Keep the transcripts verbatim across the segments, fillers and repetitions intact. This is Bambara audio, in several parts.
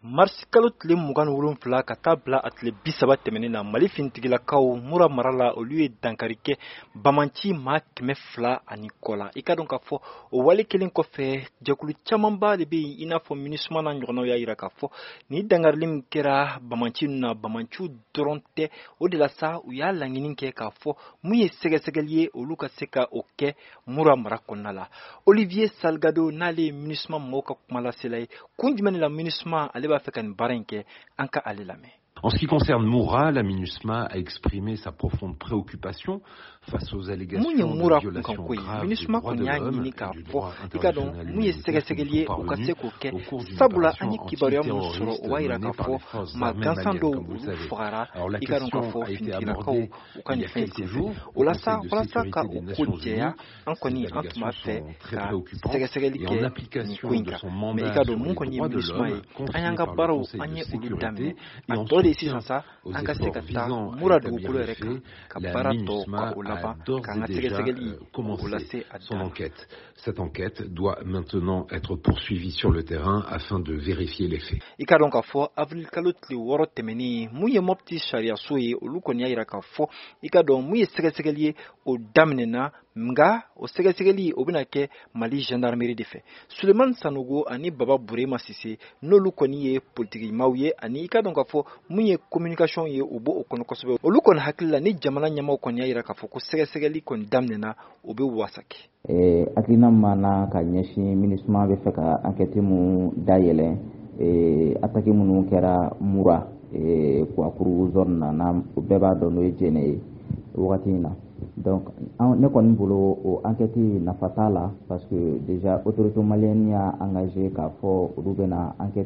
Marsi kalo tile mugan wolonwula ka taa bila a tile bi saba tɛmɛnen na Mali fintigilakaw mura mara la olu ye dankari kɛ Bamanci maa kɛmɛ fila ani kɔ la. I ka dɔn k'a fɔ o wale kelen kɔfɛ jɛkulu camanba de bɛ yen i n'a fɔ MINUSMA na ɲɔgɔnnaw y'a jira k'a fɔ ni dangarili min kɛra Bamanci na Bamanciw dɔrɔn tɛ o de la sa u y'a laɲini kɛ k'a fɔ mun ye sɛgɛsɛgɛli ye olu ka se ka o kɛ mura mara kɔnɔna la. Olivier Salgado n'ale ye MINUSMA mɔgɔw ka kuma lasela ye kun jumɛn la MINUSMA ale b'a fɛ ka nin baara in kɛ an ka ale lamɛn. En ce qui concerne Moura, la MINUSMA a exprimé sa profonde préoccupation face aux allégations de violations graves des droits de l'homme et du droit international humanitaire au cours d'une opération antiterroriste menée par les forces armées maliennes, comme vous le savez. Alors la question a été abordée il y a quelques jours au Conseil de sécurité des Nations Unies. Ces allégations sont très préoccupantes et en application de son mandat sur les droits de l'homme confié par le Conseil de sécurité et en soutien aux efforts visant à établir les faits, la MINUSMA a d'ores et déjà euh, commencé son enquête. Cette enquête doit maintenant être poursuivie sur le terrain afin de vérifier les faits. I ka dɔn k'a fɔ avril kalo tile wɔɔrɔ tɛmɛnen mun ye Mopti sariyaso ye olu kɔni y'a jira k'a fɔ i ka dɔn mun ye sɛgɛsɛgɛli ye o daminɛna nga o sɛgɛsɛgɛli o bɛna kɛ Mali gendarmerie de fɛ. Sulemani Sanogo ani Baba Burema Sise n'olu kɔni ye politikimaw ye ani i ka dɔn k'a fɔ mun ye communication ye u b'o kɔnɔ kosɛbɛ. Olu kɔni hakili la ni jamana ɲɛmaaw kɔni y'a jira k'a fɔ ko sɛgɛsɛgɛli kɔni daminɛna o bɛ wasa kɛ. Eh, hakilina mana ka ɲɛsin MINUSMA bɛ fɛ ka enquête mun dayɛlɛ eh, attaque minnu kɛra Mura eh, Kouakuru zone na na u bɛɛ b'a dɔn n'o ye Jɛnɛ ye wagati in na. Donc ne kɔni bolo o enquête nafa t'a la parce que déjà autorité malienne y'a engagé k'a fɔ olu bɛna enquête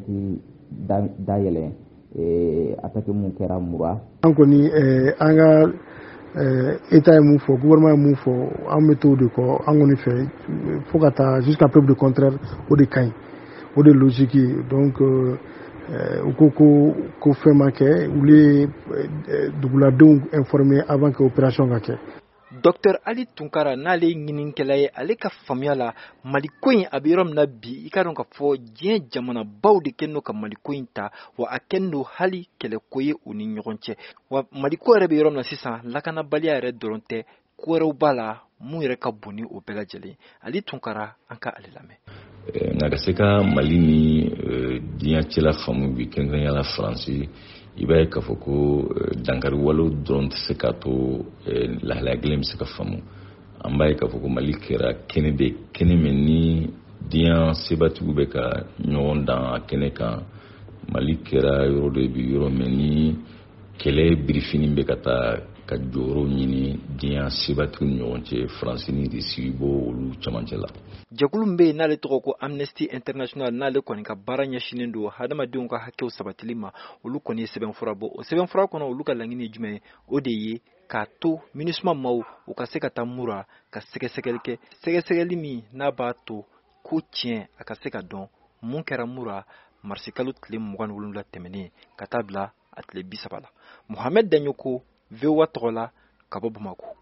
dayɛlɛ eh, attaque mun kɛra Mura. An kɔni eh, an ka État ye mun fɔ gouvernement ye mun fɔ an bɛ to de kɔ an kɔni fɛ fo ka taa jusqu'à preuve de contraire o de ka ɲi o de logique ye donc u ko ko ko fɛn ma kɛ olu ye duguladenw informé avant que opération ka kɛ. Docteur Ali Tunkara n'ale ɲininkɛla ye ale ka faamuya la Mali ko in a bɛ yɔrɔ min na bi i ka dɔn k'a fɔ diɲɛ jamanabaw de kɛlen don ka Mali ko in ta wa a kɛlen don hali kɛlɛko ye u ni ɲɔgɔn cɛ wa Mali ko yɛrɛ bɛ yɔrɔ min na sisan lakanabaliya yɛrɛ dɔrɔn tɛ ko wɛrɛw b'a la mun yɛrɛ ka bon ni o bɛɛ lajɛlen. Ali Tunkara an ka ale lamɛn. Nka ka se ka Mali ni diɲɛ cɛla faamu bi kɛrɛnkɛrɛnnenya la Faransi i b'a ye k'a fɔ ko dankari walew dɔrɔn tɛ se k'a to lahalaya gɛlɛn bɛ se ka faamu. An b'a ye k'a fɔ ko Mali kɛra kɛnɛ de kɛnɛ min ni diɲɛ sebatigiw bɛ ka ɲɔgɔn dan a kɛnɛ kan. Mali kɛra yɔrɔ dɔ bi yɔrɔ min ni kɛlɛ birifini bɛ ka taa ka jɔyɔrɔ ɲini diɲɛ sebatigiw ni ɲɔgɔn cɛ Faransi ni Risi b'o olu camancɛ la. Jɛkulu min bɛ yen n'ale tɔgɔ ko Amnesty International n'ale kɔni ka baara ɲɛsinnen don hadamadenw ka hakɛw sabatili ma olu kɔni ye sɛbɛnfura bɔ o sɛbɛnfura kɔnɔ olu ka laɲini ye jumɛn ye o de ye k'a to MINUSMA maaw u ka se ka taa Mura ka sɛgɛsɛgɛli kɛ sɛgɛsɛgɛli min n'a b'a to ko tiɲɛ a ka se ka dɔn mun kɛra Mura marisi kalo tile mugan ni wolonwula tɛmɛnen ka taa bila a tile bi saba la. Mohamed Danyoko V O A tɔgɔ la ka bɔ Bamako.